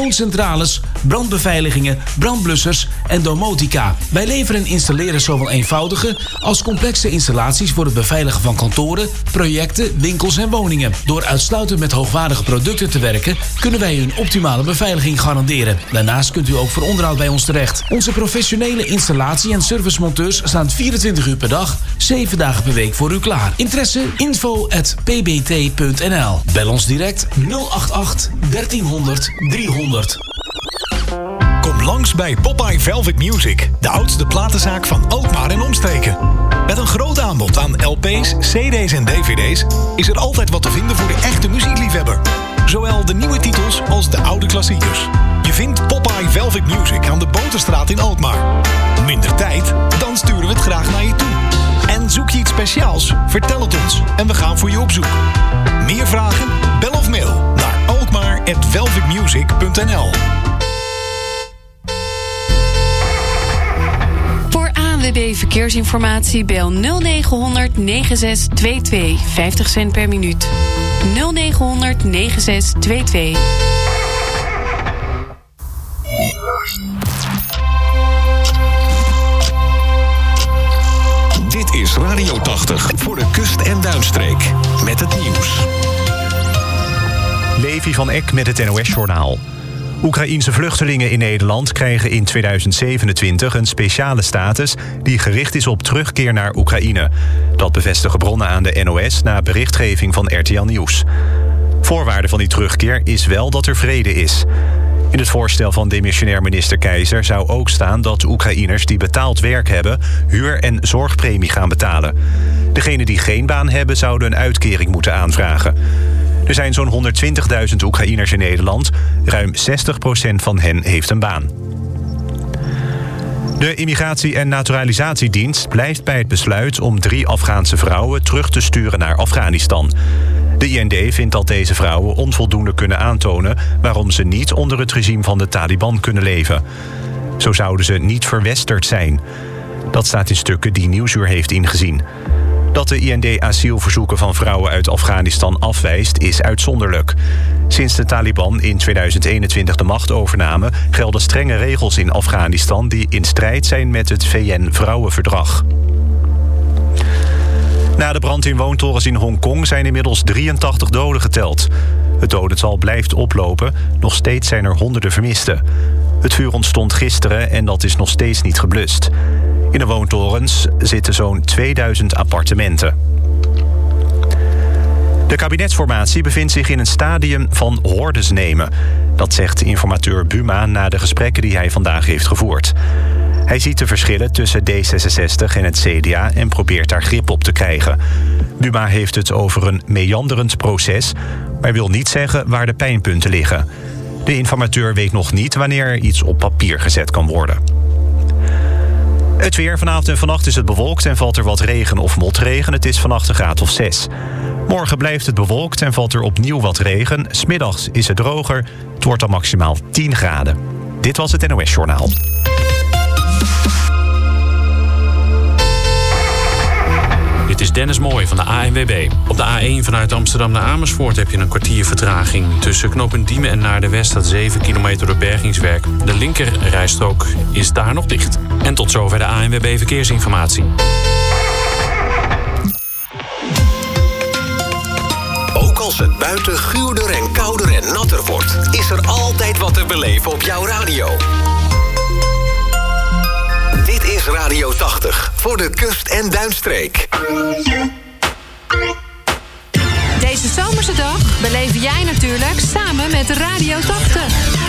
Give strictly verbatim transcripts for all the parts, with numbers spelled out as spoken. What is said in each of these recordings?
koelcentrales, brandbeveiligingen, brandblussers en domotica. Wij leveren en installeren zowel eenvoudige als complexe installaties voor het beveiligen van kantoren, projecten, winkels en woningen. Door uitsluitend met hoogwaardige producten te werken, kunnen wij u een optimale beveiliging garanderen. Daarnaast kunt u ook voor onderhoud bij ons terecht. Onze professionele installatie- en servicemonteurs staan vierentwintig uur per dag, zeven dagen per week voor u klaar. Interesse? info at p b t punt n l. Bel ons direct nul acht acht dertienhonderd driehonderd. Kom langs bij Popeye Velvet Music, de oudste platenzaak van Alkmaar en omstreken. Met een groot aanbod aan L P's, C D's en D V D's is er altijd wat te vinden voor de echte muziekliefhebber. Zowel de nieuwe titels als de oude klassiekers. Je vindt Popeye Velvet Music aan de Boterstraat in Alkmaar. Minder tijd? Dan sturen we het graag naar je toe. En zoek je iets speciaals? Vertel het ons en we gaan voor je op zoek. Meer vragen? Bel of mail naar alkmaar at velvet music punt n l. Voor A N W B Verkeersinformatie bel nul negen negen zes twee twee, vijftig cent per minuut. nul negen negen zes twee twee. Dit is Radio tachtig voor de kust- en duinstreek. Met het nieuws. Levi van Eck met het N O S-journaal. Oekraïense vluchtelingen in Nederland krijgen in tweeduizend zevenentwintig een speciale status die gericht is op terugkeer naar Oekraïne. Dat bevestigen bronnen aan de N O S na berichtgeving van R T L Nieuws. Voorwaarde van die terugkeer is wel dat er vrede is. In het voorstel van demissionair minister Keizer zou ook staan dat Oekraïners die betaald werk hebben huur- en zorgpremie gaan betalen. Degenen die geen baan hebben zouden een uitkering moeten aanvragen. Er zijn zo'n honderdtwintigduizend Oekraïners in Nederland. Ruim zestig procent van hen heeft een baan. De Immigratie- en Naturalisatiedienst blijft bij het besluit om drie Afghaanse vrouwen terug te sturen naar Afghanistan. De I N D vindt dat deze vrouwen onvoldoende kunnen aantonen waarom ze niet onder het regime van de Taliban kunnen leven. Zo zouden ze niet verwesterd zijn. Dat staat in stukken die Nieuwsuur heeft ingezien. Dat de I N D asielverzoeken van vrouwen uit Afghanistan afwijst is uitzonderlijk. Sinds de Taliban in tweeduizend eenentwintig de macht overnamen gelden strenge regels in Afghanistan die in strijd zijn met het V N-vrouwenverdrag. Na de brand in woontorens in Hongkong zijn inmiddels drieëntachtig doden geteld. Het dodental blijft oplopen, nog steeds zijn er honderden vermisten. Het vuur ontstond gisteren en dat is nog steeds niet geblust. In de woontorens zitten zo'n tweeduizend appartementen. De kabinetsformatie bevindt zich in een stadium van hordes nemen. Dat zegt informateur Buma na de gesprekken die hij vandaag heeft gevoerd. Hij ziet de verschillen tussen D zesenzestig en het C D A en probeert daar grip op te krijgen. Buma heeft het over een meanderend proces, maar wil niet zeggen waar de pijnpunten liggen. De informateur weet nog niet wanneer er iets op papier gezet kan worden. Het weer. Vanavond en vannacht is het bewolkt en valt er wat regen of motregen. Het is vannacht een graad of zes. Morgen blijft het bewolkt en valt er opnieuw wat regen. 's Middags is het droger. Het wordt dan maximaal tien graden. Dit was het N O S-journaal. Dit is Dennis Mooij van de A N W B. Op de A één vanuit Amsterdam naar Amersfoort heb je een kwartier vertraging. Tussen knooppunt Diemen en Naarden-West staat zeven kilometer door bergingswerk. De linker rijstrook is daar nog dicht. En tot zover de A N W B Verkeersinformatie. Ook als het buiten guurder en kouder en natter wordt, is er altijd wat te beleven op jouw radio. Dit is Radio tachtig voor de kust- en duinstreek. Deze zomerse dag beleven jij natuurlijk samen met Radio tachtig.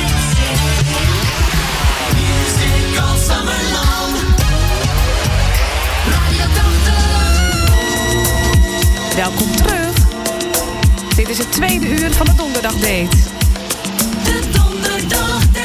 Welkom terug. Dit is het tweede uur van de Donderdagdate. De Donderdagdate.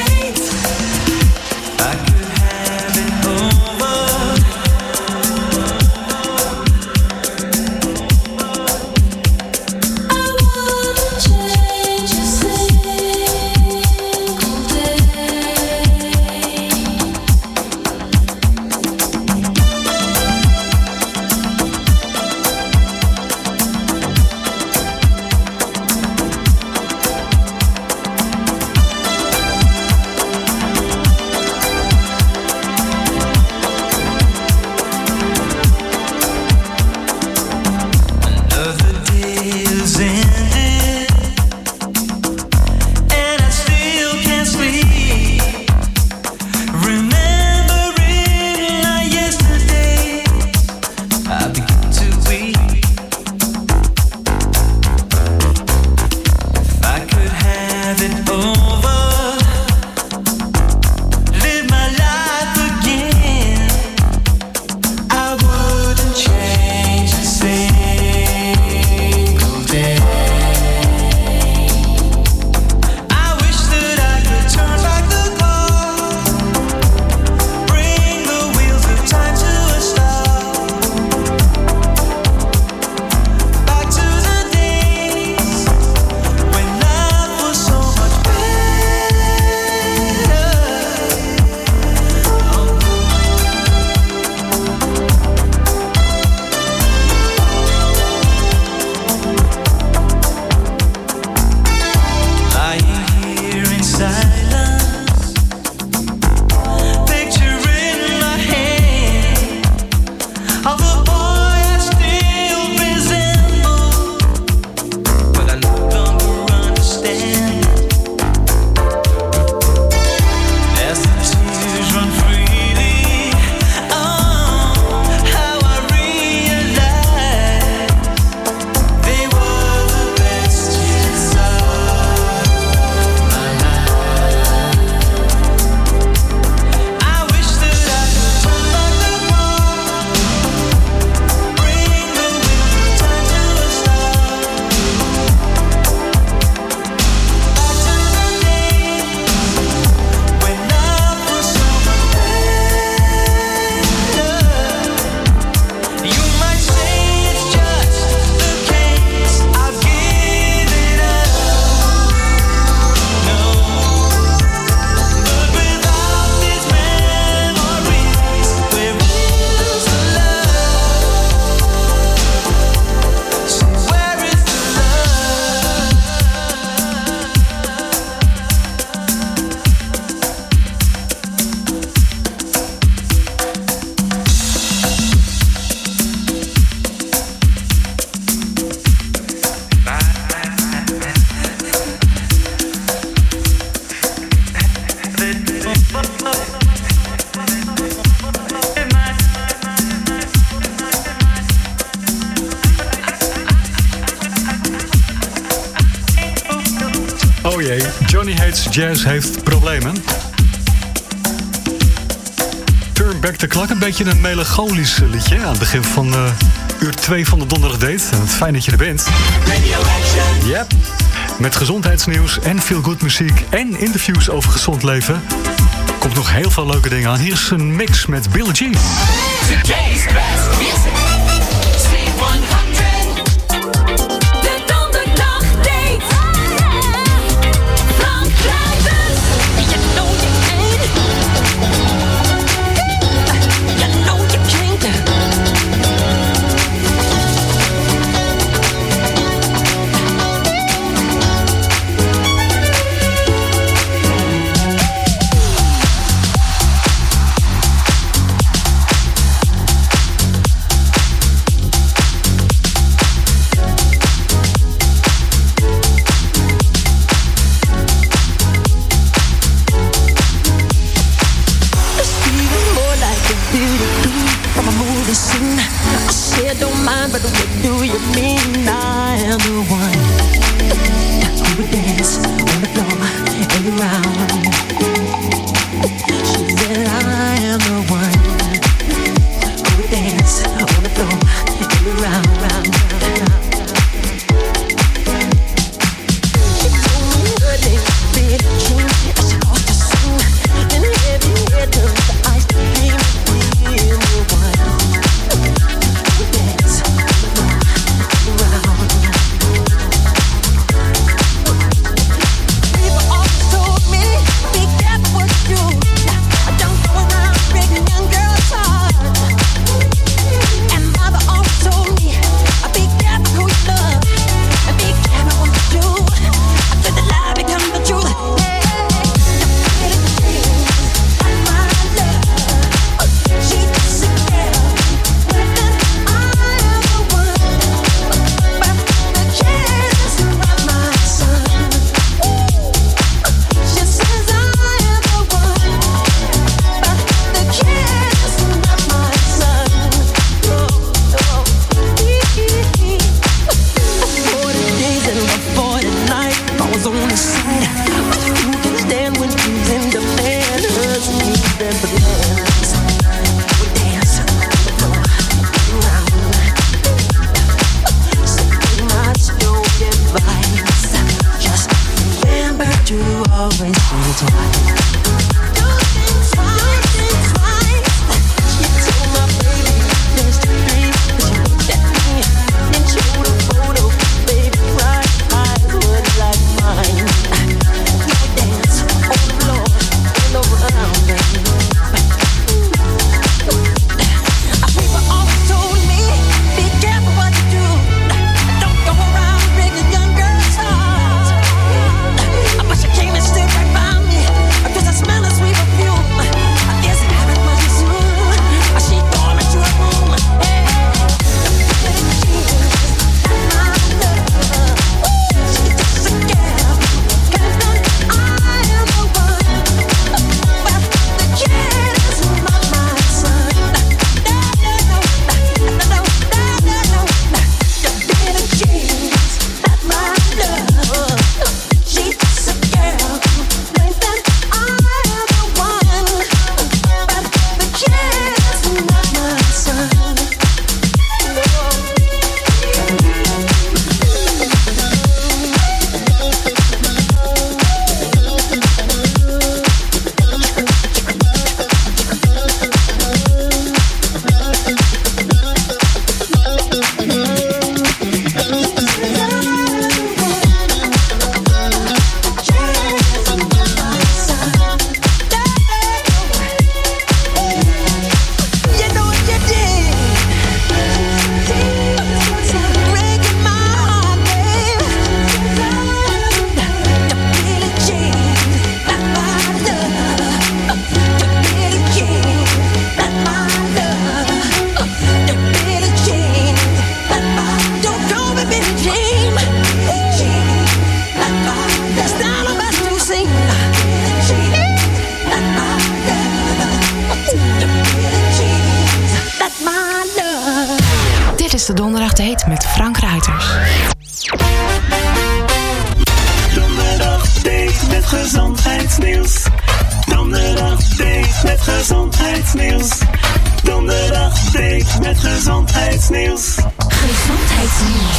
Hates Jazz heeft problemen. Turn Back the Clock, een beetje een melancholisch liedje aan het begin van uh, uur twee van de Donderdag Date. En het fijn dat je er bent. Yep. Met gezondheidsnieuws en veel good muziek en interviews over gezond leven. Komt nog heel veel leuke dingen aan. Hier is een mix met Billie Jean. Today's best music. C honderd. De Donderdag Date. Frank Kluivert. You know you can. You know you can't. Don't mind, but what do you mean? I am the one who would dance on the floor and around. She said I am the one who would dance on the floor and around, round, round, round. She told me her name was Billie Jean, and she ought to sing. Then heavy head turned to ice cream. I am the one. is de Donderdag Date met Frank Ruiters. Donderdag Date met gezondheid. Het gezondheidsnieuws. Gezondheidsnieuws.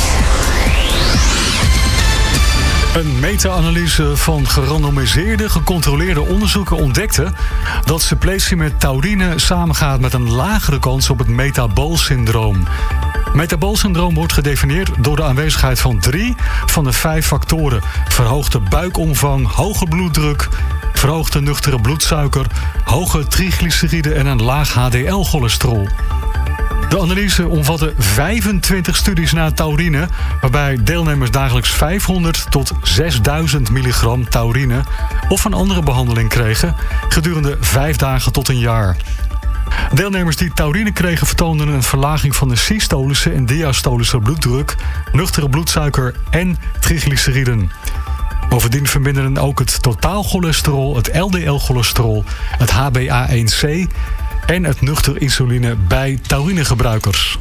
Een meta-analyse van gerandomiseerde, gecontroleerde onderzoeken ontdekte dat suppletie met taurine samengaat met een lagere kans op het metaboolsyndroom. Metaboolsyndroom wordt gedefinieerd door de aanwezigheid van drie van de vijf factoren: verhoogde buikomvang, hoge bloeddruk, verhoogde nuchtere bloedsuiker, hoge triglyceride en een laag H D L-cholesterol. De analyse omvatte vijfentwintig studies naar taurine, waarbij deelnemers dagelijks vijfhonderd tot zesduizend milligram taurine of een andere behandeling kregen gedurende vijf dagen tot een jaar. Deelnemers die taurine kregen vertoonden een verlaging van de systolische en diastolische bloeddruk, nuchtere bloedsuiker en triglyceriden. Bovendien verminderen ook het totaalcholesterol, het L D L-cholesterol, het H b A één C en het nuchter insuline bij taurinegebruikers.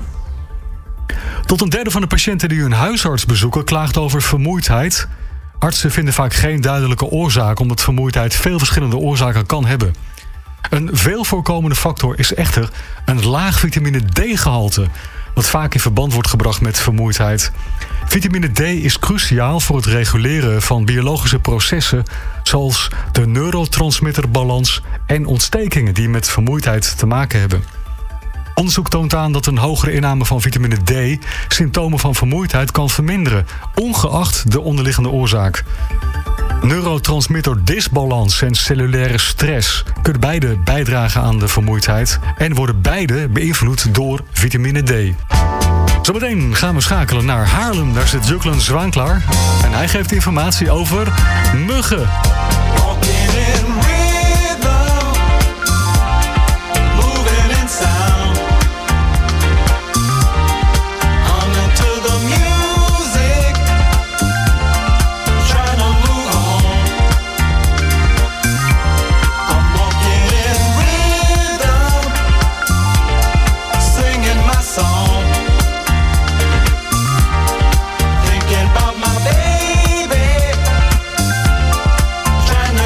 Tot een derde van de patiënten die hun huisarts bezoeken klaagt over vermoeidheid. Artsen vinden vaak geen duidelijke oorzaak, omdat vermoeidheid veel verschillende oorzaken kan hebben. Een veel voorkomende factor is echter een laag vitamine D-gehalte, wat vaak in verband wordt gebracht met vermoeidheid. Vitamine D is cruciaal voor het reguleren van biologische processen zoals de neurotransmitterbalans en ontstekingen die met vermoeidheid te maken hebben. Onderzoek toont aan dat een hogere inname van vitamine D symptomen van vermoeidheid kan verminderen, ongeacht de onderliggende oorzaak. Neurotransmitterdisbalans en cellulaire stress kunnen beide bijdragen aan de vermoeidheid en worden beide beïnvloed door vitamine D. Zometeen gaan we schakelen naar Haarlem. Daar zit Juklen Zwaan klaar. En hij geeft informatie over muggen. Trying to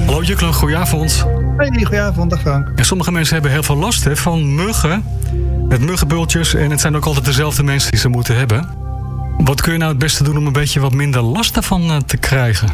Hallo Juklen, goedenavond. Hey, goedenavond, dag Frank. En sommige mensen hebben heel veel last hè, van muggen. Met muggenbultjes. En het zijn ook altijd dezelfde mensen die ze moeten hebben. Wat kun je nou het beste doen om een beetje wat minder last daarvan uh, te krijgen?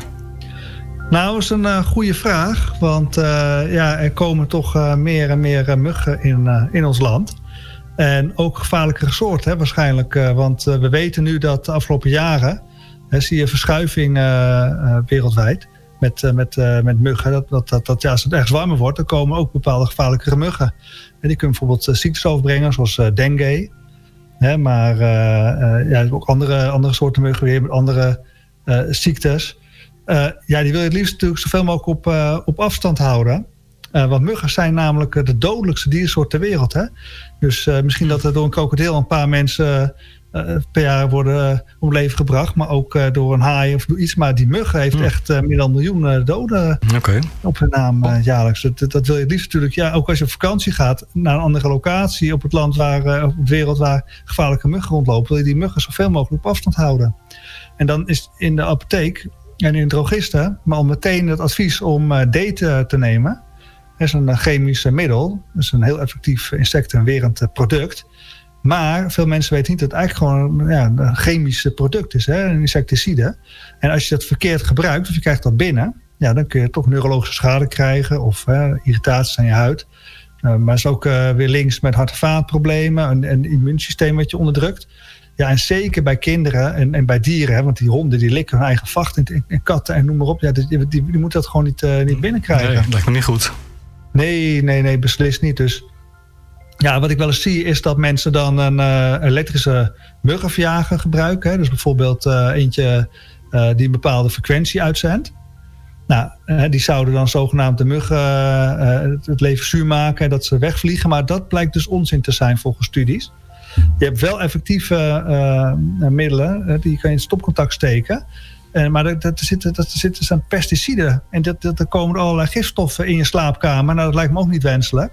Nou, dat is een uh, goede vraag. Want uh, ja, er komen toch uh, meer en meer uh, muggen in, uh, in ons land. En ook gevaarlijkere soorten hè, waarschijnlijk. Uh, want uh, we weten nu dat de afgelopen jaren... Uh, zie je verschuiving uh, uh, wereldwijd met, uh, met, uh, met muggen. Dat, dat, dat, dat, ja, als het ergens warmer wordt, dan komen ook bepaalde gevaarlijkere muggen. En die kunnen bijvoorbeeld uh, ziektes overbrengen, zoals uh, dengue. Hè, maar uh, uh, ja, ook andere, andere soorten muggen weer met andere uh, ziektes. Uh, ja, die wil je het liefst natuurlijk zoveel mogelijk op, uh, op afstand houden. Uh, want muggen zijn namelijk de dodelijkste diersoort ter wereld. Hè? Dus uh, misschien dat er door een krokodil een paar mensen uh, per jaar worden uh, om het leven gebracht. Maar ook uh, door een haai of door iets. Maar die muggen heeft hmm. echt uh, meer dan een miljoen uh, doden okay. op hun naam uh, jaarlijks. Dat, dat wil je het liefst natuurlijk. Ja, ook als je op vakantie gaat naar een andere locatie op het land waar, uh, op de wereld waar gevaarlijke muggen rondlopen. Wil je die muggen zoveel mogelijk op afstand houden. En dan is in de apotheek en in de drogisten maar al meteen het advies om uh, date te nemen. Dat is een chemisch middel. Dat is een heel effectief insectenwerend product. Maar veel mensen weten niet dat het eigenlijk gewoon ja, een chemisch product is. Hè? Een insecticide. En als je dat verkeerd gebruikt, of je krijgt dat binnen... Ja, dan kun je toch neurologische schade krijgen. Of hè, irritaties aan je huid. Uh, maar het is ook uh, weer links met hart- en vaatproblemen. Een, een immuunsysteem wat je onderdrukt. Ja, en zeker bij kinderen en, en bij dieren. Hè, want die honden die likken hun eigen vacht. En, en katten en noem maar op. Ja, die, die, die moeten dat gewoon niet, uh, niet binnenkrijgen. Nee, dat lijkt me niet goed. Nee, nee, nee, beslist niet. Dus ja, wat ik wel eens zie is dat mensen dan een uh, elektrische muggenverjager gebruiken. Hè. Dus bijvoorbeeld uh, eentje uh, die een bepaalde frequentie uitzendt. Nou, uh, die zouden dan zogenaamd de muggen uh, het leven zuur maken en dat ze wegvliegen. Maar dat blijkt dus onzin te zijn volgens studies. Je hebt wel effectieve uh, middelen, uh, die kan je in het stopcontact steken. Uh, maar er, er, zitten, er zitten zijn pesticiden. En dat, dat, er komen allerlei gifstoffen in je slaapkamer. Nou, dat lijkt me ook niet wenselijk.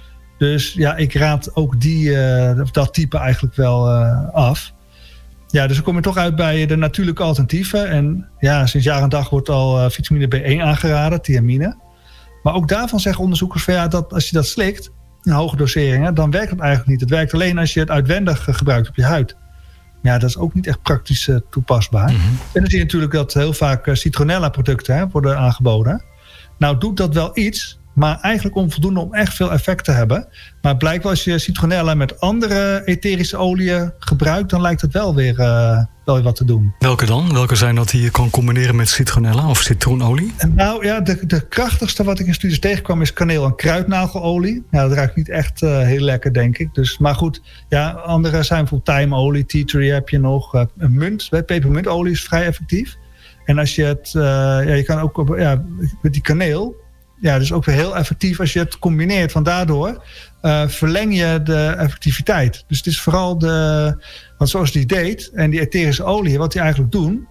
Dus ja, ik raad ook die, uh, dat type eigenlijk wel uh, af. Ja, dus dan kom je toch uit bij de natuurlijke alternatieven. En ja, sinds jaar en dag wordt al uh, vitamine B één aangeraden, thiamine. Maar ook daarvan zeggen onderzoekers van ja, dat als je dat slikt in hoge doseringen, dan werkt het eigenlijk niet. Het werkt alleen als je het uitwendig gebruikt op je huid. Ja, dat is ook niet echt praktisch uh, toepasbaar. Mm-hmm. En dan zie je natuurlijk dat heel vaak uh, citronella-producten hè, worden aangeboden. Nou doet dat wel iets, maar eigenlijk onvoldoende om echt veel effect te hebben. Maar blijkbaar als je citronella met andere etherische oliën gebruikt, dan lijkt het wel weer, uh, wel weer wat te doen. Welke dan? Welke zijn dat die je kan combineren met citronella of citroenolie? Nou ja, de, de krachtigste wat ik in studies tegenkwam is kaneel- en kruidnagelolie. Ja, dat ruikt niet echt uh, heel lekker, denk ik. Dus, maar goed, ja, andere zijn bijvoorbeeld tijmolie, tea tree heb je nog. Uh, munt, pepermuntolie is vrij effectief. En als je het, uh, ja, je kan ook ja, met die kaneel. Ja, dat is ook weer heel effectief als je het combineert. Want daardoor uh, verleng je de effectiviteit. Dus het is vooral de... Want zoals die deed en die etherische olie, wat die eigenlijk doen,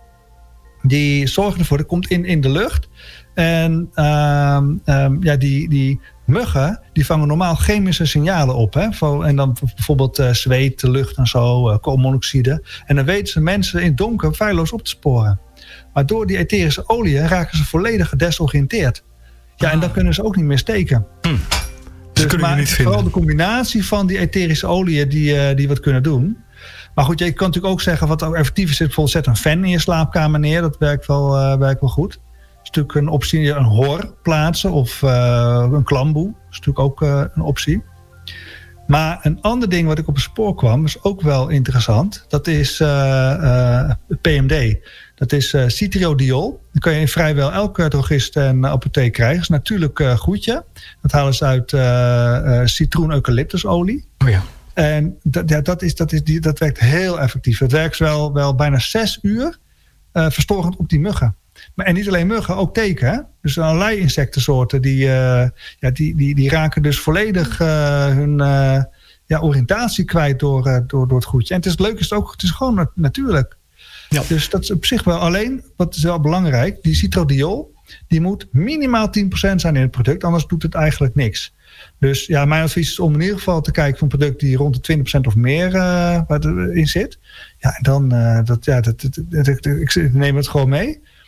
die zorgen ervoor, dat komt in, in de lucht. En um, um, ja, die, die muggen, die vangen normaal chemische signalen op. Hè? En dan bijvoorbeeld uh, zweet, lucht en zo, uh, koolmonoxide. En dan weten ze mensen in het donker feilloos op te sporen. Maar door die etherische olie raken ze volledig gedesoriënteerd. Ja, en dan kunnen ze ook niet meer steken. Hm. Dus dus kunnen maar niet vooral vinden. de combinatie van die etherische oliën die, uh, die wat kunnen doen. Maar goed, je kan natuurlijk ook zeggen wat ook effectief is. Bijvoorbeeld zet een fan in je slaapkamer neer. Dat werkt wel, uh, werkt wel goed. Dat is natuurlijk een optie. Een hor plaatsen of uh, een klamboe. Dat is natuurlijk ook uh, een optie. Maar een ander ding wat ik op het spoor kwam, is ook wel interessant. Dat is uh, uh, P M D. Dat is uh, citriodiol. Dat kan je in vrijwel elke drogist en apotheek krijgen. Dat is natuurlijk uh, goedje. Dat halen ze uit uh, uh, citroen-eucalyptusolie. Oh ja. En dat, ja, dat, is, dat, is, die, dat werkt heel effectief. Het werkt wel, wel bijna zes uur uh, verstorgend op die muggen. Maar, en niet alleen muggen, ook teken. Hè? Dus allerlei insectensoorten die, uh, ja, die, die, die raken dus volledig uh, hun uh, ja, oriëntatie kwijt door, uh, door, door het goedje. En het is leuk, is het ook, het is gewoon nat- natuurlijk. Ja. Dus dat is op zich wel alleen, wat is wel belangrijk, die citrodiol, die moet minimaal tien procent zijn in het product, anders doet het eigenlijk niks. Dus ja, mijn advies is om in ieder geval te kijken voor een product die rond de twintig procent of meer uh, in zit. Ja, en dan, uh, dat, ja, dat, dat, dat, dat, ik neem het gewoon mee.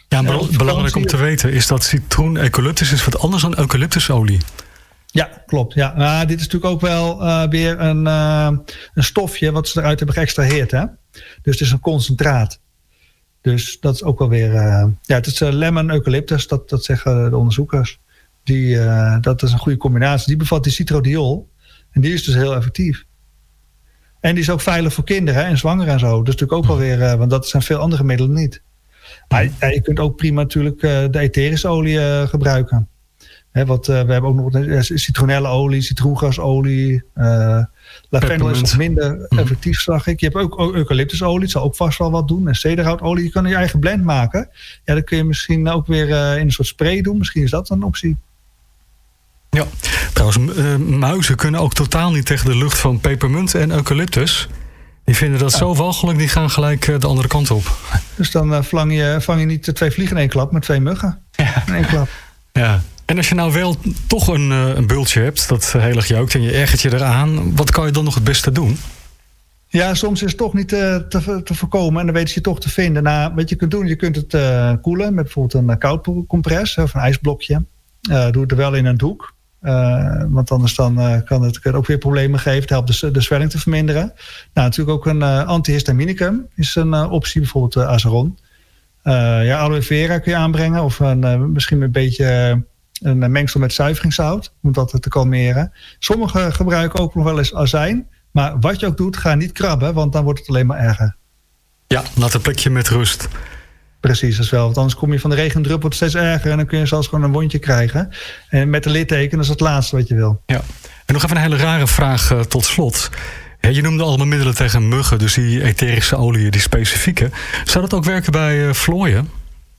Ja, maar ja, belangrijk om te weten is dat citroen-eucalyptus is wat anders dan eucalyptusolie. Ja, klopt. Ja. Nou, dit is natuurlijk ook wel uh, weer een, uh, een stofje wat ze eruit hebben geëxtraheerd. Hè? Dus het is een concentraat. Dus dat is ook wel weer... Uh, ja, het is uh, lemon eucalyptus, dat, dat zeggen de onderzoekers. Die, uh, dat is een goede combinatie. Die bevat die citrodiol. En die is dus heel effectief. En die is ook veilig voor kinderen hè, en zwangeren en zo. Dat is natuurlijk ook wel weer... Uh, want dat zijn veel andere middelen niet. Maar ja, je kunt ook prima natuurlijk uh, de etherische olie uh, gebruiken. He, wat, uh, we hebben ook nog uh, citronellenolie, citroengasolie. Uh, lavendel is nog minder effectief, zag ik. Je hebt ook, ook eucalyptusolie, dat zal ook vast wel wat doen. En cederhoutolie, je kan je eigen blend maken. Ja, dat kun je misschien ook weer uh, in een soort spray doen. Misschien is dat een optie. Ja, trouwens, uh, muizen kunnen ook totaal niet tegen de lucht van pepermunt en eucalyptus. Die vinden dat ja. zo walgelijk, die gaan gelijk uh, de andere kant op. Dus dan uh, vang, je, vang je niet twee vliegen in één klap, maar twee muggen ja. in één klap. Ja. En als je nou wel toch een, een bultje hebt dat heel erg jeukt en je ergert je eraan, wat kan je dan nog het beste doen? Ja, soms is het toch niet te, te, te voorkomen en dan weet je toch te vinden. Nou, wat je kunt doen, je kunt het uh, koelen met bijvoorbeeld een koudcompress of een ijsblokje. Uh, doe het er wel in een doek. Uh, want anders dan, uh, kan, het, kan het ook weer problemen geven. Het helpt de, de zwelling te verminderen. Nou, natuurlijk ook een uh, antihistaminicum is een uh, optie, bijvoorbeeld uh, Azeron. Uh, ja, aloe vera kun je aanbrengen of een, uh, misschien een beetje... Uh, een mengsel met zuiveringszout, om dat te kalmeren. Sommigen gebruiken ook nog wel eens azijn. Maar wat je ook doet, ga niet krabben, want dan wordt het alleen maar erger. Ja, laat een plekje met rust. Precies, dat is wel. Want anders kom je van de regendruppel wordt het steeds erger en dan kun je zelfs gewoon een wondje krijgen. En met de litteken, dat is het laatste wat je wil. Ja. En nog even een hele rare vraag uh, tot slot. Ja, je noemde allemaal middelen tegen muggen, dus die etherische olie, die specifieke. Zou dat ook werken bij uh, vlooien?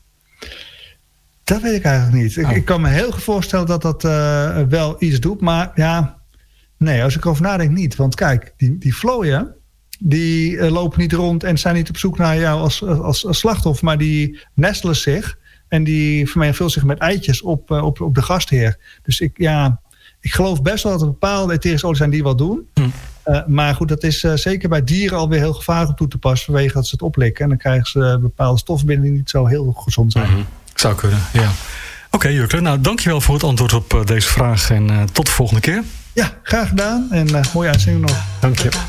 Dat weet ik eigenlijk niet. Ik, oh. ik kan me heel goed voorstellen dat dat uh, wel iets doet. Maar ja, nee, als ik erover nadenk niet. Want kijk, die, die vlooien, die uh, lopen niet rond en zijn niet op zoek naar jou als, als, als slachtoffer. Maar die nestelen zich en die vermenigvuldigen zich met eitjes op, uh, op, op de gastheer. Dus ik, ja, ik geloof best wel dat er bepaalde etherische oliën zijn die wat doen. Hm. Uh, maar goed, dat is uh, zeker bij dieren alweer heel gevaarlijk om toe te passen. Vanwege dat ze het oplikken. En dan krijgen ze uh, bepaalde stoffen binnen die niet zo heel gezond zijn. Mm-hmm. Zou kunnen, ja. Oké, okay, Jurkle, nou dankjewel voor het antwoord op uh, deze vraag. En uh, tot de volgende keer. Ja, graag gedaan. En uh, mooie uitzending nog. Dank je.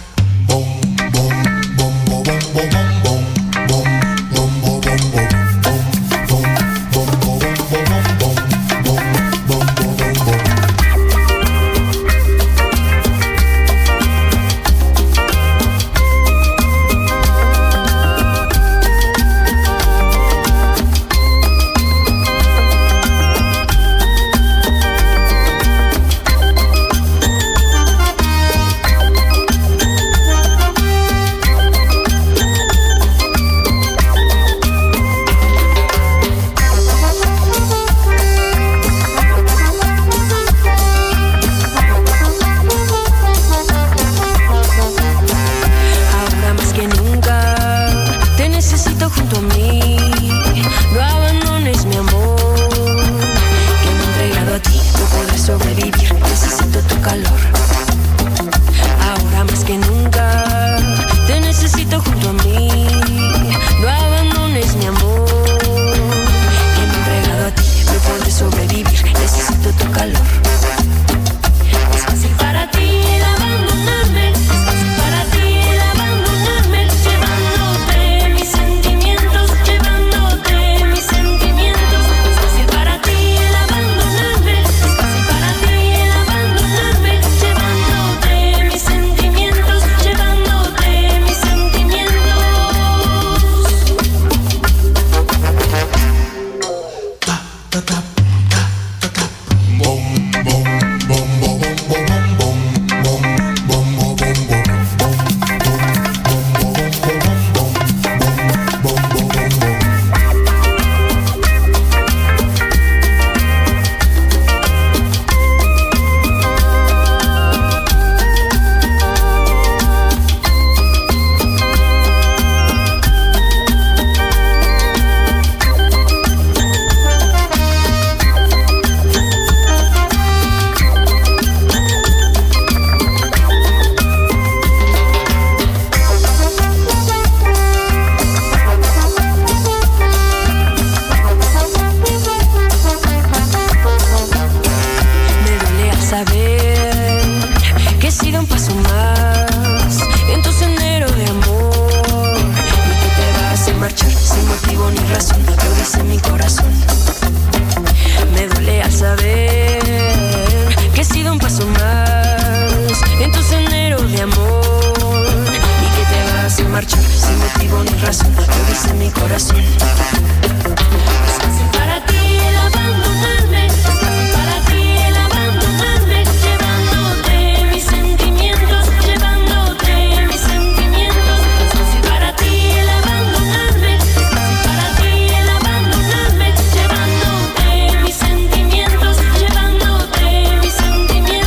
saber que he sido un paso más en tu sendero de amor y que te vas a marchar sin motivo ni razón, lo dice mi corazón. Es fácil para ti el abandonarme, es fácil para ti el abandonarme, llevándote mis sentimientos, llevándote mis sentimientos. Es fácil para ti el abandonarme, es fácil para ti el abandonarme, llevándote mis sentimientos, llevándote mis sentimientos.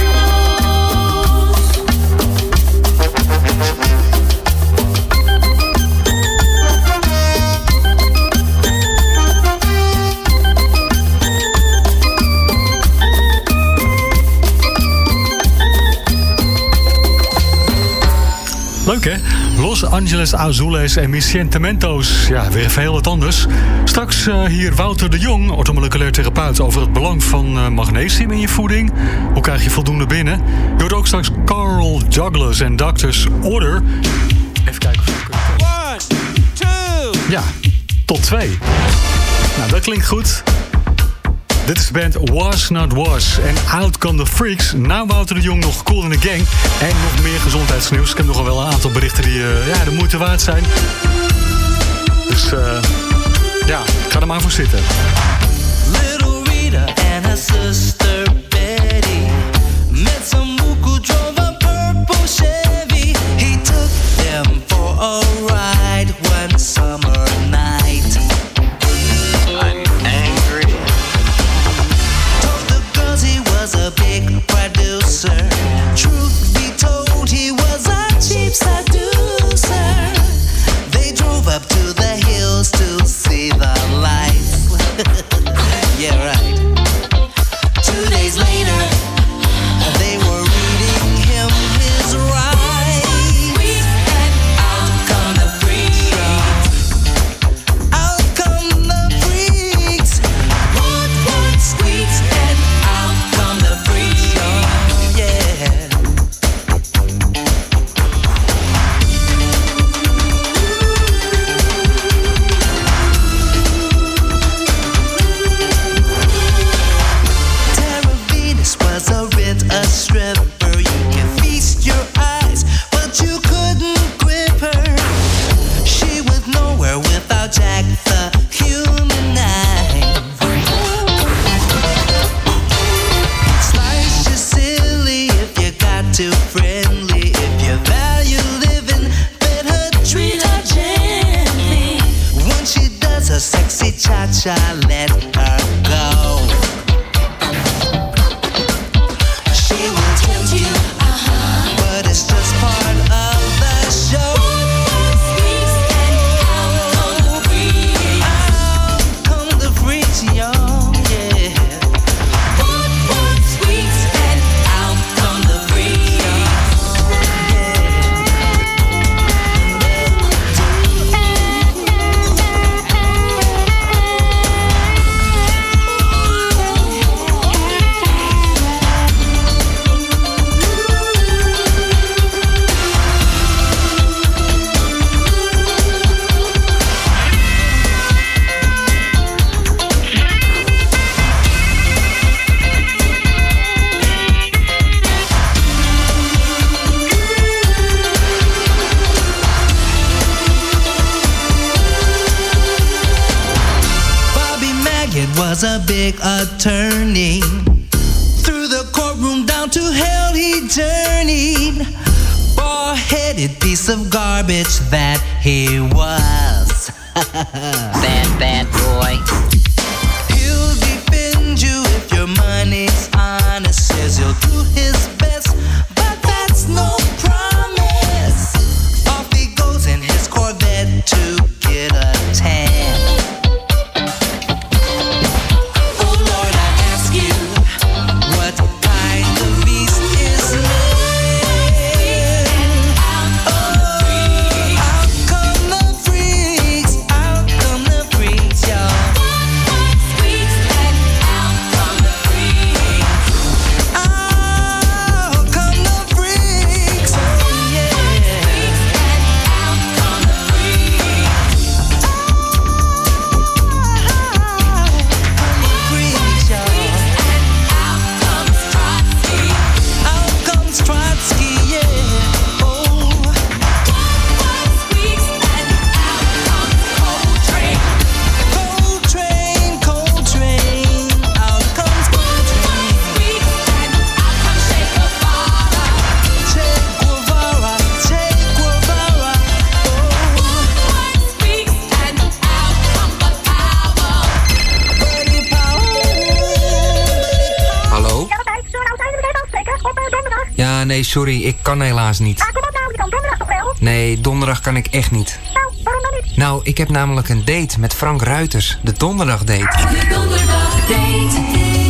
Leuk hè? Los Angeles Azules en Mis Sentimentos. Ja, weer even heel wat anders. Straks uh, hier Wouter de Jong, orthomoleculair therapeut, over het belang van uh, magnesium in je voeding. Hoe krijg je voldoende binnen? Je hoort ook straks Carl Douglas en Doctor's Order. Even kijken of ik het... One, two. Ja, tot twee. Nou, dat klinkt goed. Dit is de band Was Not Was en Out Come The Freaks. Na Wouter de Jong nog Cool in the Gang en nog meer gezondheidsnieuws. Ik heb nog wel een aantal berichten die uh, ja, de moeite waard zijn. Dus uh, ja, ik ga er maar voor zitten. Little Rita and her sister Betty met some who drove a purple Chevy. He took them for a ride one summer night. I'm angry. He was a big producer. Truth be told, he was a cheap seducer. They drove up to the hills to see the lights. Yeah, right. Two days later, they were reading him his rights. And out come the freaks. Out come the freaks. What, what, squeaks and out come the freaks, oh, yeah. Tara Venus was a rent a stripper. You can feast your eyes, but you couldn't grip her. She was nowhere without Jack the human knife. Slice you silly if you got too friendly. If you value living, better treat her gently. Once she does a sexy cha-cha, let her go. She will tempt you, uh-huh, but it's just part of the show. Out come the freaks, out come the freaks, yo, yeah. What, what, squeaks and out come the freaks, Bobby Maggot was a big attorney. Through the courtroom down to hell he journeyed. Bald-headed piece of garbage that he was. Bad, bad boy. He'll defend you if your money's honest. Says he'll do his best, but that's no promise. Off he goes in his Corvette to get a tan. Oh Lord, I ask you, what kind of beast is this? Out come the freaks, out come the freaks, y'all. Ja, nee, sorry, ik kan helaas niet. Ah, kom op nou, je kan donderdag toch wel? Nee, donderdag kan ik echt niet. Nou, waarom dan niet? Nou, ik heb namelijk een date met Frank Ruiters. De donderdagdate. De donderdagdate.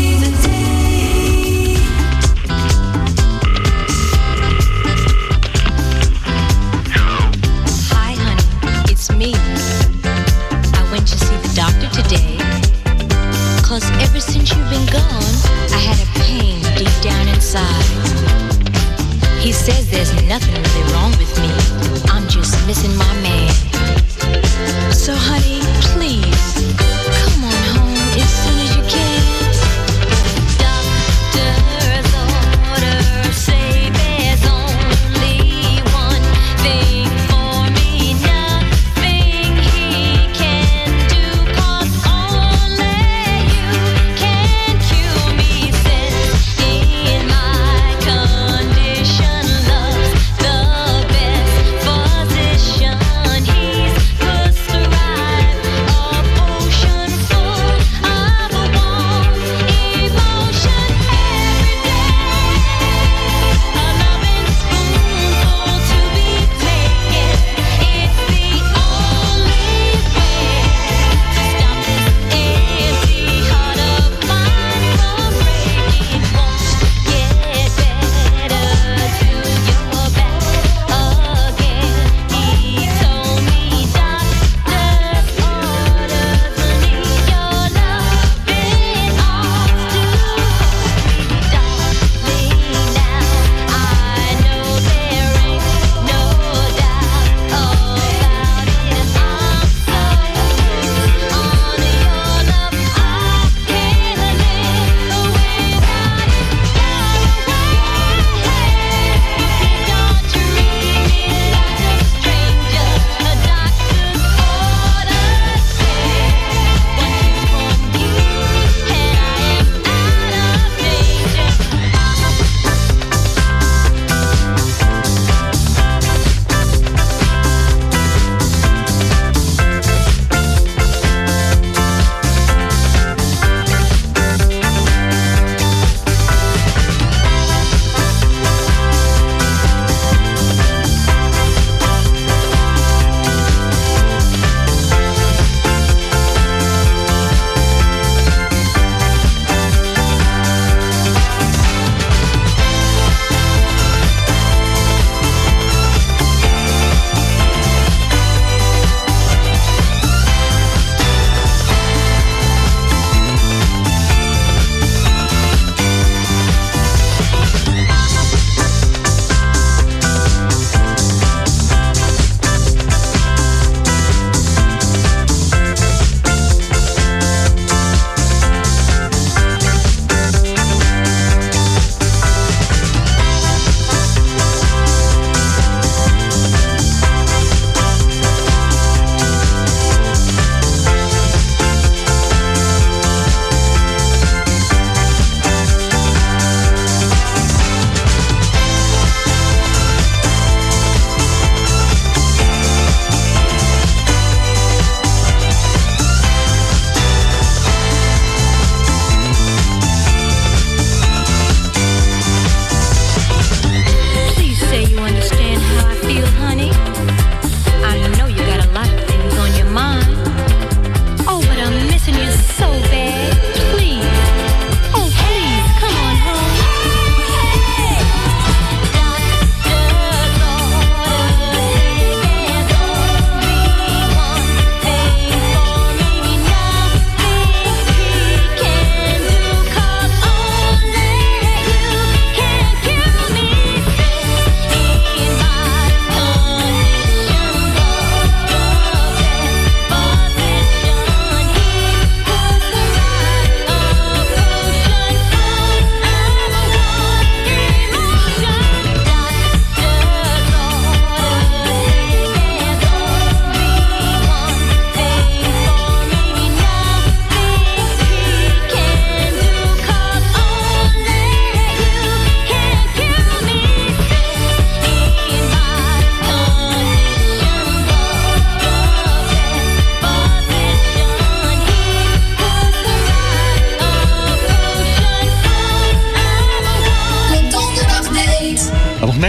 Hi, honey, it's me. I went to see the doctor today. Cause ever since you've been gone, I had a pain deep down inside. He says there's nothing really wrong with me. I'm just missing my man. So honey, please, come on home as soon as you can. Doctor's orders say there's only one thing for me. Nothing he can do, cause only you can cure me. Since in my condition, love's the best physician.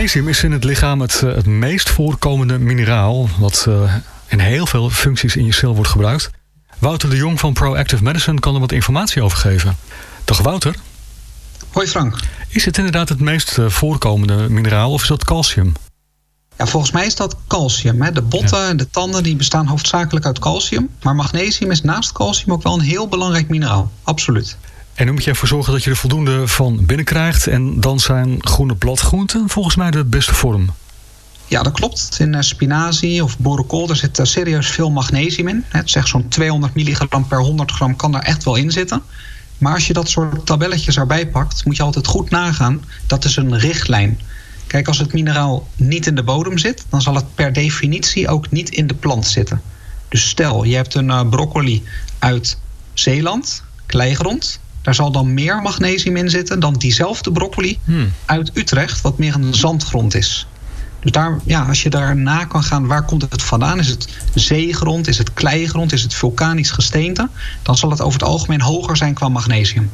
Magnesium is in het lichaam het, uh, het meest voorkomende mineraal, wat uh, in heel veel functies in je cel wordt gebruikt. Wouter de Jong van Proactive Medicine kan er wat informatie over geven. Dag Wouter. Hoi Frank. Is het inderdaad het meest uh, voorkomende mineraal of is dat calcium? Ja, volgens mij is dat calcium. Hè. De botten en ja. de tanden die bestaan hoofdzakelijk uit calcium. Maar magnesium is naast calcium ook wel een heel belangrijk mineraal. Absoluut. En nu moet je ervoor zorgen dat je er voldoende van binnenkrijgt. En dan zijn groene bladgroenten volgens mij de beste vorm. Ja, dat klopt. In uh, spinazie of boerenkool daar zit uh, serieus veel magnesium in. Het zegt zo'n tweehonderd milligram per honderd gram kan daar echt wel in zitten. Maar als je dat soort tabelletjes erbij pakt, moet je altijd goed nagaan. Dat is een richtlijn. Kijk, als het mineraal niet in de bodem zit, dan zal het per definitie ook niet in de plant zitten. Dus stel, je hebt een uh, broccoli uit Zeeland, kleigrond. Daar zal dan meer magnesium in zitten dan diezelfde broccoli hmm. uit Utrecht, wat meer een zandgrond is. Dus daar, ja, als je daarna kan gaan, waar komt het vandaan? Is het zeegrond, is het kleigrond, is het vulkanisch gesteente? Dan zal het over het algemeen hoger zijn qua magnesium.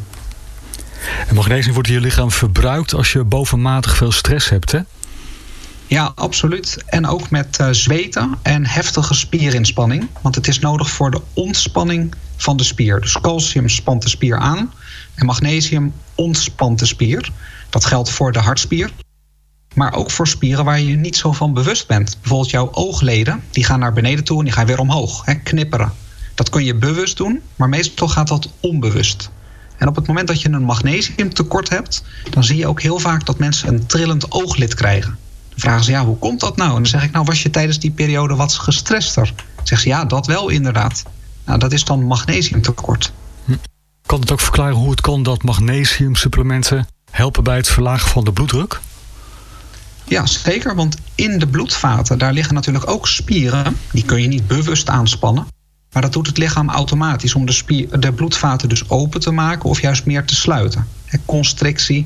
En magnesium wordt in je lichaam verbruikt als je bovenmatig veel stress hebt, hè? Ja, absoluut. En ook met uh, zweten en heftige spierinspanning. Want het is nodig voor de ontspanning van de spier. Dus calcium spant de spier aan en magnesium ontspant de spier. Dat geldt voor de hartspier. Maar ook voor spieren waar je je niet zo van bewust bent. Bijvoorbeeld jouw oogleden, die gaan naar beneden toe en die gaan weer omhoog, hè, knipperen. Dat kun je bewust doen, maar meestal gaat dat onbewust. En op het moment dat je een magnesiumtekort hebt, dan zie je ook heel vaak dat mensen een trillend ooglid krijgen. Dan vragen ze, ja, hoe komt dat nou? En dan zeg ik, nou, was je tijdens die periode wat gestrester? Dan zeggen ze, ja, dat wel inderdaad. Nou, dat is dan magnesiumtekort. Kan het ook verklaren hoe het kan dat magnesiumsupplementen helpen bij het verlagen van de bloeddruk? Ja, zeker, want in de bloedvaten, daar liggen natuurlijk ook spieren. Die kun je niet bewust aanspannen. Maar dat doet het lichaam automatisch om de, spier, de bloedvaten dus open te maken of juist meer te sluiten. Constrictie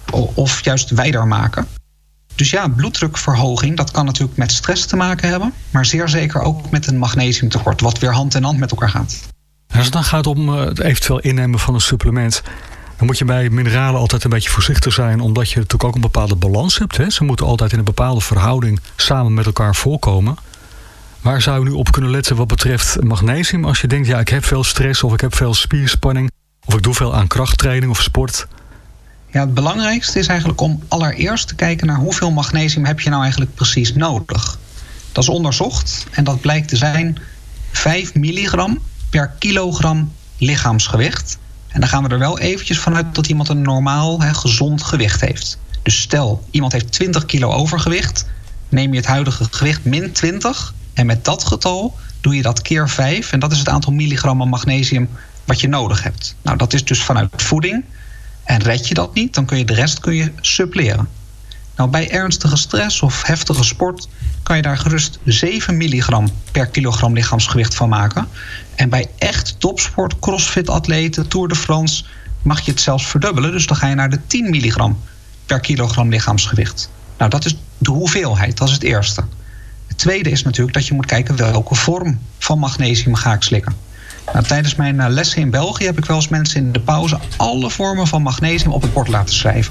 of juist wijder maken. Dus ja, bloeddrukverhoging, dat kan natuurlijk met stress te maken hebben, maar zeer zeker ook met een magnesiumtekort, wat weer hand in hand met elkaar gaat. En als het dan gaat om het eventueel innemen van een supplement, dan moet je bij mineralen altijd een beetje voorzichtig zijn, omdat je natuurlijk ook een bepaalde balans hebt. Hè? Ze moeten altijd in een bepaalde verhouding samen met elkaar voorkomen. Waar zou je nu op kunnen letten wat betreft magnesium als je denkt, ja, ik heb veel stress of ik heb veel spierspanning of ik doe veel aan krachttraining of sport? Ja, het belangrijkste is eigenlijk om allereerst te kijken naar hoeveel magnesium heb je nou eigenlijk precies nodig. Dat is onderzocht en dat blijkt te zijn vijf milligram per kilogram lichaamsgewicht. En dan gaan we er wel eventjes vanuit dat iemand een normaal, hè, gezond gewicht heeft. Dus stel, iemand heeft twintig kilo overgewicht, neem je het huidige gewicht min twintig en met dat getal doe je dat keer vijf en dat is het aantal milligrammen magnesium wat je nodig hebt. Nou, dat is dus vanuit voeding. En red je dat niet, dan kun je de rest kun je suppleren. Nou, bij ernstige stress of heftige sport kan je daar gerust zeven milligram per kilogram lichaamsgewicht van maken. En bij echt topsport, crossfit-atleten, Tour de France mag je het zelfs verdubbelen. Dus dan ga je naar de tien milligram per kilogram lichaamsgewicht. Nou, dat is de hoeveelheid, dat is het eerste. Het tweede is natuurlijk dat je moet kijken welke vorm van magnesium ga ik slikken. Nou, tijdens mijn lessen in België heb ik wel eens mensen in de pauze alle vormen van magnesium op het bord laten schrijven.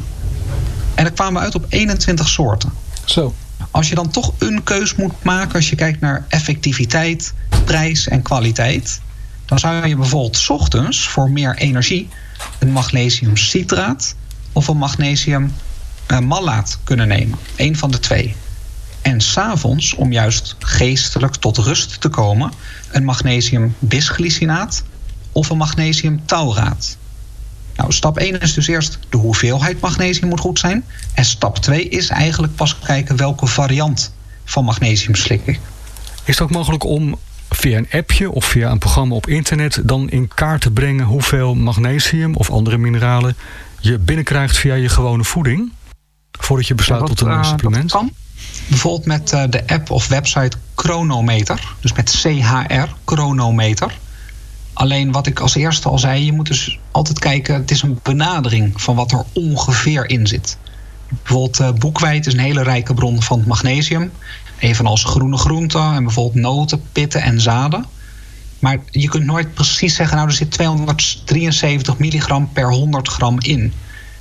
En daar kwamen we uit op eenentwintig soorten. Zo. Als je dan toch een keus moet maken als je kijkt naar effectiviteit, prijs en kwaliteit, dan zou je bijvoorbeeld 's ochtends voor meer energie een magnesiumcitraat of een magnesium uh, malaat kunnen nemen. Eén van de twee. En 's avonds, om juist geestelijk tot rust te komen, een magnesium bisglycinaat of een magnesium tauraat. Nou, stap één is dus eerst de hoeveelheid magnesium moet goed zijn. En stap twee is eigenlijk pas kijken welke variant van magnesium slik ik. Is het ook mogelijk om via een appje of via een programma op internet dan in kaart te brengen hoeveel magnesium of andere mineralen je binnenkrijgt via je gewone voeding? Voordat je besluit ja, dat, tot een uh, supplement? Dat kan. Bijvoorbeeld met uh, de app of website Chronometer. Dus met C H R, Chronometer. Alleen wat ik als eerste al zei, je moet dus altijd kijken, het is een benadering van wat er ongeveer in zit. Bijvoorbeeld uh, boekweit is een hele rijke bron van magnesium. Evenals groene groenten en bijvoorbeeld noten, pitten en zaden. Maar je kunt nooit precies zeggen, nou er zit tweehonddrieënzeventig milligram per honderd gram in.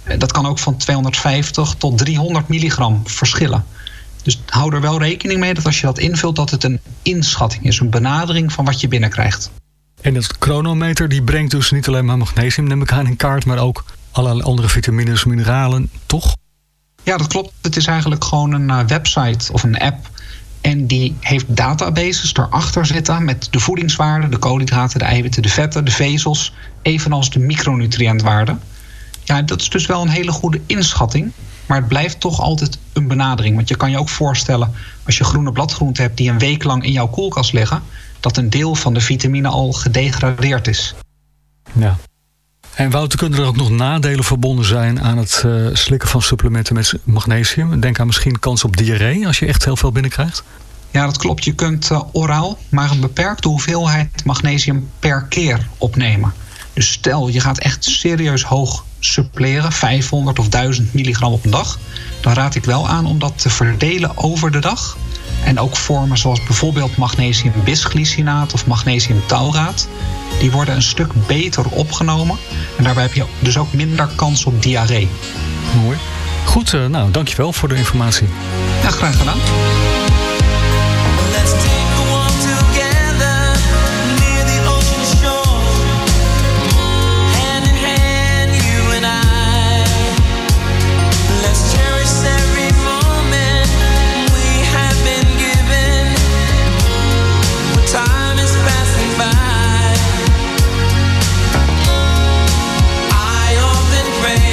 Dat kan ook van tweehonderdvijftig tot driehonderd milligram verschillen. Dus hou er wel rekening mee dat als je dat invult, dat het een inschatting is, een benadering van wat je binnenkrijgt. En dat chronometer die brengt dus niet alleen maar magnesium, neem ik aan, in kaart, maar ook allerlei andere vitamines, mineralen, toch? Ja, dat klopt. Het is eigenlijk gewoon een uh, website of een app. En die heeft databases erachter zitten met de voedingswaarden, de koolhydraten, de eiwitten, de vetten, de vezels, evenals de micronutriëntwaarden. Ja, dat is dus wel een hele goede inschatting. Maar het blijft toch altijd een benadering. Want je kan je ook voorstellen, als je groene bladgroenten hebt die een week lang in jouw koelkast liggen, dat een deel van de vitamine al gedegradeerd is. Ja. En Wouter, kunnen er ook nog nadelen verbonden zijn aan het uh, slikken van supplementen met magnesium? Denk aan misschien kans op diarree als je echt heel veel binnenkrijgt. Ja, dat klopt. Je kunt uh, oraal maar een beperkte hoeveelheid magnesium per keer opnemen. Dus stel, je gaat echt serieus hoog suppleren, vijfhonderd of duizend milligram op een dag. Dan raad ik wel aan om dat te verdelen over de dag. En ook vormen zoals bijvoorbeeld magnesium bisglycinaat of magnesium tauraat. Die worden een stuk beter opgenomen. En daarbij heb je dus ook minder kans op diarree. Mooi. Goed, uh, nou, dankjewel voor de informatie. Ja, graag gedaan.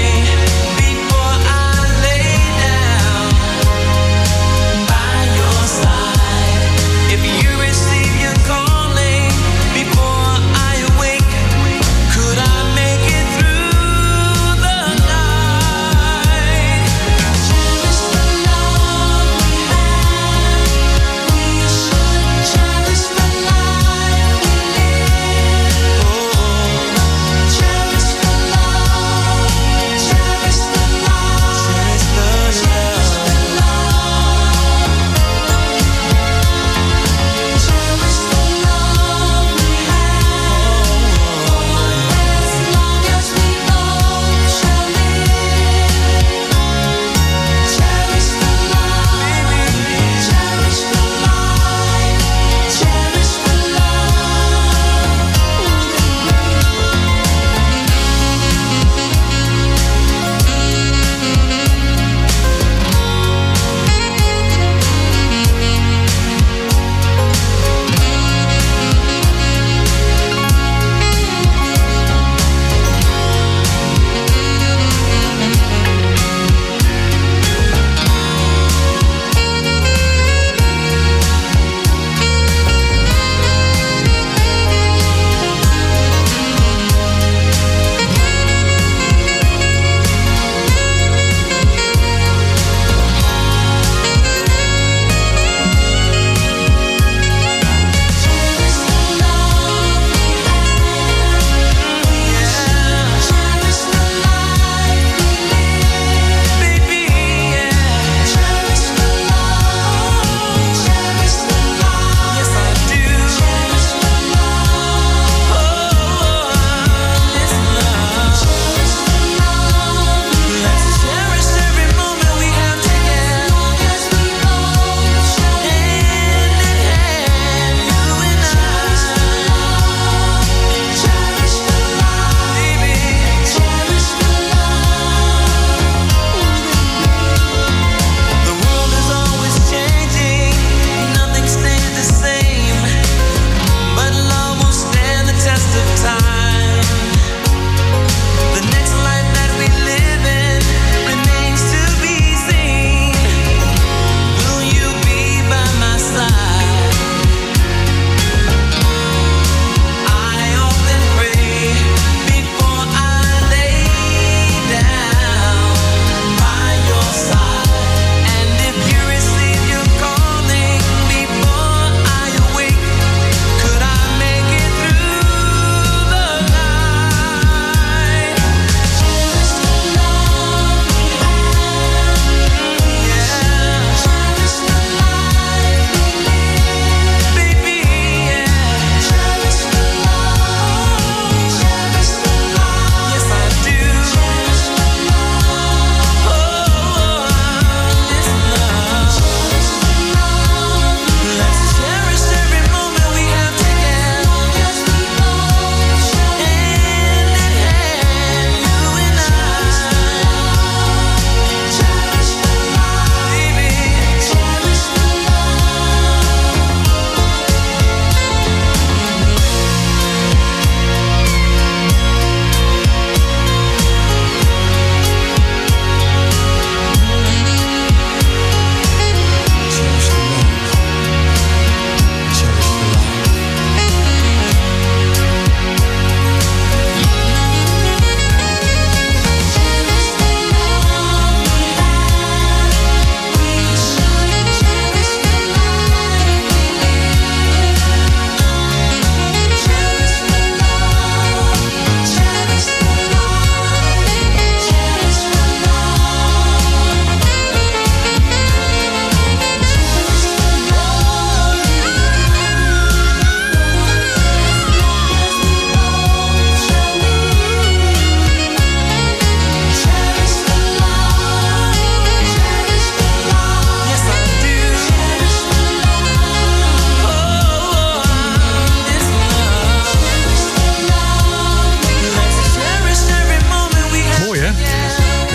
Before I lay down by your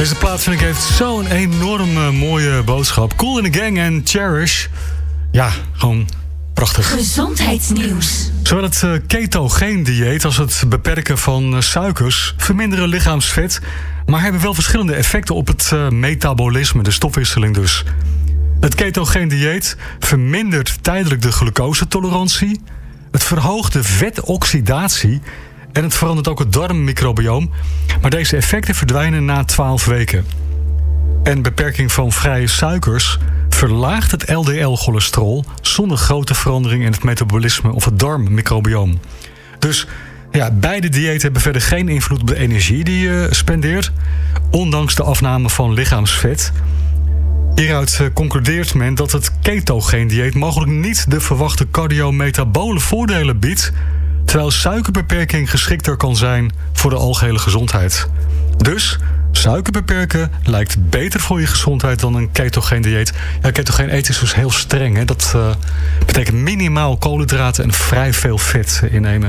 Deze plaat vind ik heeft zo'n enorm uh, mooie boodschap. Cool in the Gang en Cherish. Ja, gewoon prachtig. Gezondheidsnieuws. Zowel het uh, ketogeen-dieet als het beperken van uh, suikers verminderen lichaamsvet, maar hebben wel verschillende effecten op het uh, metabolisme, de stofwisseling dus. Het ketogeen-dieet vermindert tijdelijk de glucosetolerantie, het verhoogt de vetoxidatie en het verandert ook het darmmicrobioom, maar deze effecten verdwijnen na twaalf weken. En beperking van vrije suikers verlaagt het L D L-cholesterol zonder grote verandering in het metabolisme of het darmmicrobioom. Dus ja, beide diëten hebben verder geen invloed op de energie die je spendeert, ondanks de afname van lichaamsvet. Hieruit concludeert men dat het ketogeen-dieet mogelijk niet de verwachte cardiometabole voordelen biedt, terwijl suikerbeperking geschikter kan zijn voor de algehele gezondheid. Dus suiker beperken lijkt beter voor je gezondheid dan een ketogeen dieet. Ja, ketogeen eten is dus heel streng. Hè? Dat uh, betekent minimaal koolhydraten en vrij veel vet innemen.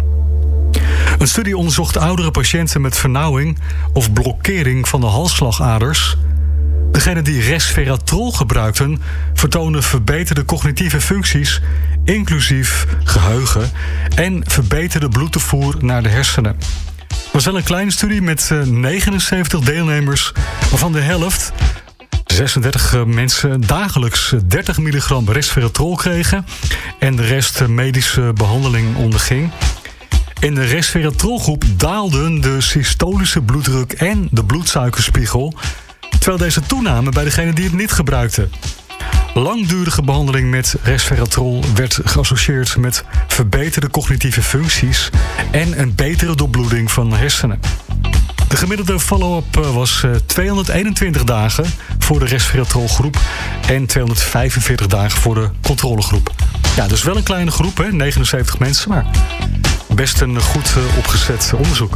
Een studie onderzocht oudere patiënten met vernauwing of blokkering van de halsslagaders. Degenen die resveratrol gebruikten vertoonden verbeterde cognitieve functies, inclusief geheugen, en verbeterde bloedtoevoer naar de hersenen. Het was wel een kleine studie met negenenzeventig deelnemers, waarvan de helft, zesendertig mensen, dagelijks dertig milligram resveratrol kregen en de rest medische behandeling onderging. In de resveratrolgroep daalden de systolische bloeddruk en de bloedsuikerspiegel, terwijl deze toenamen bij degenen die het niet gebruikten. Langdurige behandeling met resveratrol werd geassocieerd met verbeterde cognitieve functies en een betere doorbloeding van de hersenen. De gemiddelde follow-up was tweehonderdeenentwintig dagen voor de resveratrolgroep en tweehonderdvijfenveertig dagen voor de controlegroep. Ja, dus wel een kleine groep, hè? negenenzeventig mensen, maar best een goed opgezet onderzoek.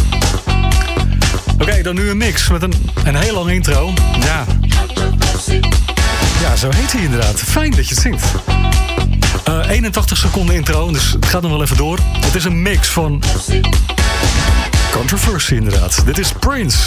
Oké, okay, dan nu een mix met een, een heel lang intro. Ja. Ja, zo heet hij inderdaad. Fijn dat je het zingt. Uh, eenentachtig seconden intro, dus het gaat nog wel even door. Het is een mix van Controversy inderdaad. Dit is Prince.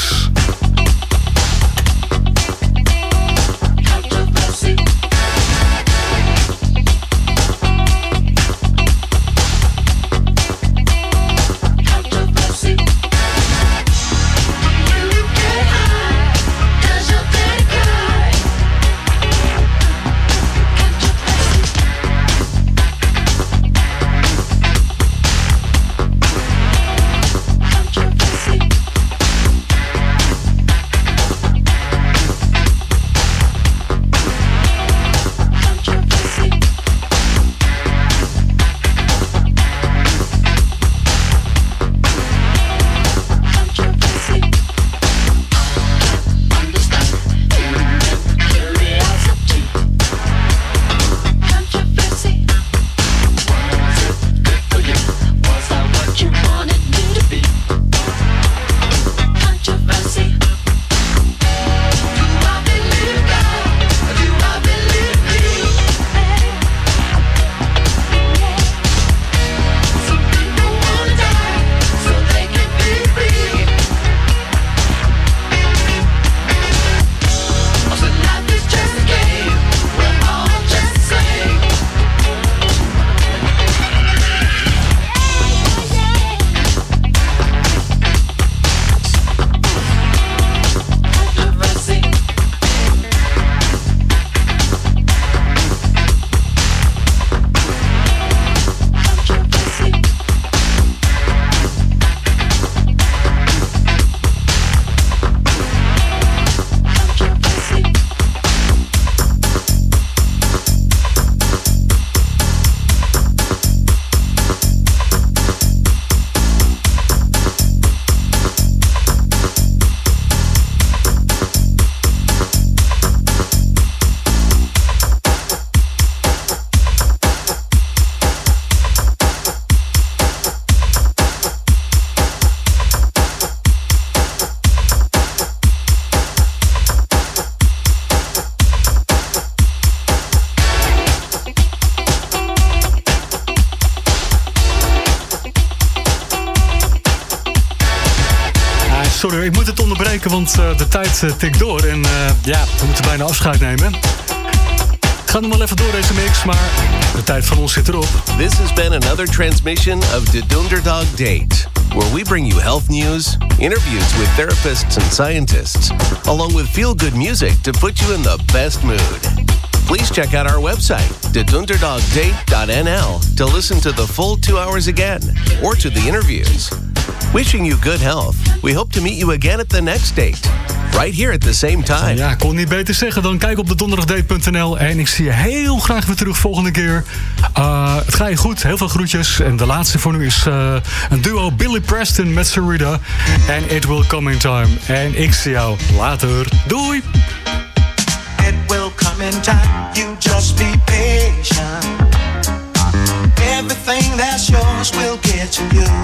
spreken, want uh, de tijd uh, tikt door. En uh, ja, we moeten bijna afscheid nemen. Ik ga nog wel even door deze mix, maar de tijd van ons zit erop. This has been another transmission of the Dunderdog Date, where we bring you health news, interviews with therapists and scientists, along with feel-good music to put you in the best mood. Please check out our website, the dunderdog date dot n l, to listen to the full two hours again, or to the interviews. Wishing you good health. We hope to meet you again at the next date. Right here at the same time. Ja, ik kon niet beter zeggen. Dan kijk op de donderdagdate punt n l. En ik zie je heel graag weer terug volgende keer. Uh, het gaat je goed. Heel veel groetjes. En de laatste voor nu is uh, een duo Billy Preston met Sarita. En It Will Come In Time. En ik zie jou later. Doei! It will come in time. You just be patient. Everything that's yours will get to you.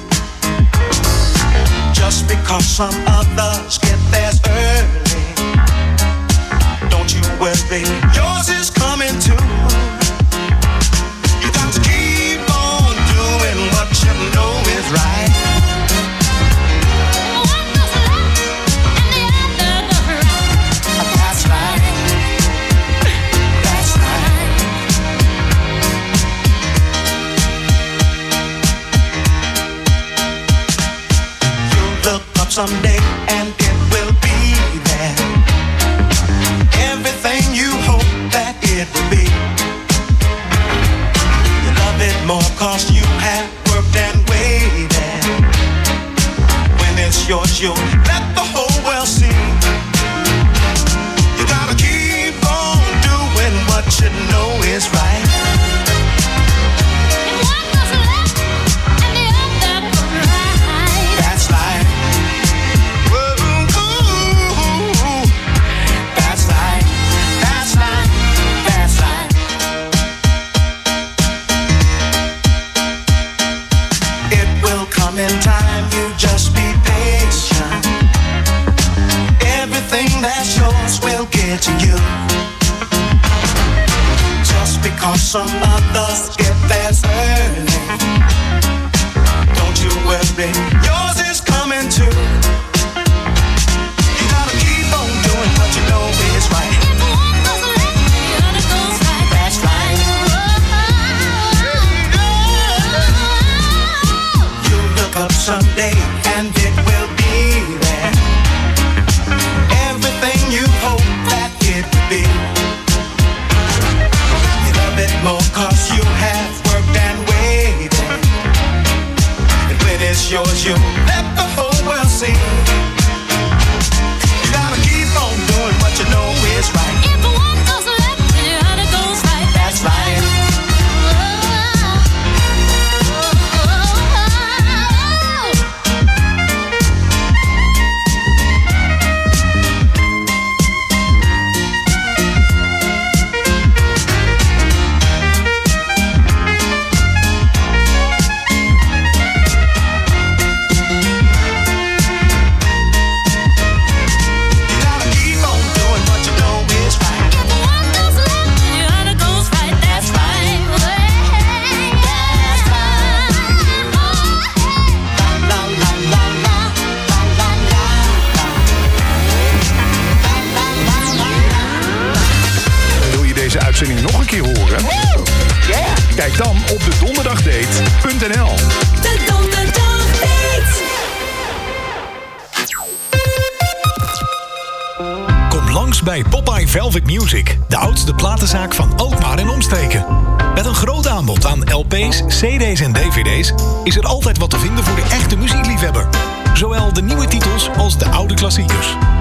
Just because some others get theirs early, don't you worry, yours is coming too. You got to keep on doing what you know is right. That's right. That's right. You look up someday and it will be there. Everything you hope that it will be. You love it more cause you have worked and waited. When it's yours you'll let the whole world see. You gotta keep on doing what you know is right. That's right. In time, you just be patient. Everything that's yours will get to you. Just because some others get theirs early, don't you worry, yours is coming too. You gotta keep on doing what you know is right. That's right. Up someday and it will be there. Everything you hope that it will be. You love it more cause you have worked and waited. And when it's yours you let the whole world see. You gotta keep on doing what you know is right. If the one goes left, then the other goes right. That's right. Uitzending nog een keer horen? Yeah. Kijk dan op de donderdagdate punt n l. De Donderdagdate. Kom langs bij Popeye Velvet Music, de oudste platenzaak van Alkmaar en omstreken. Met een groot aanbod aan L P's, C D's en D V D's is er altijd wat te vinden voor de echte muziekliefhebber. Zowel de nieuwe titels als de oude klassiekers.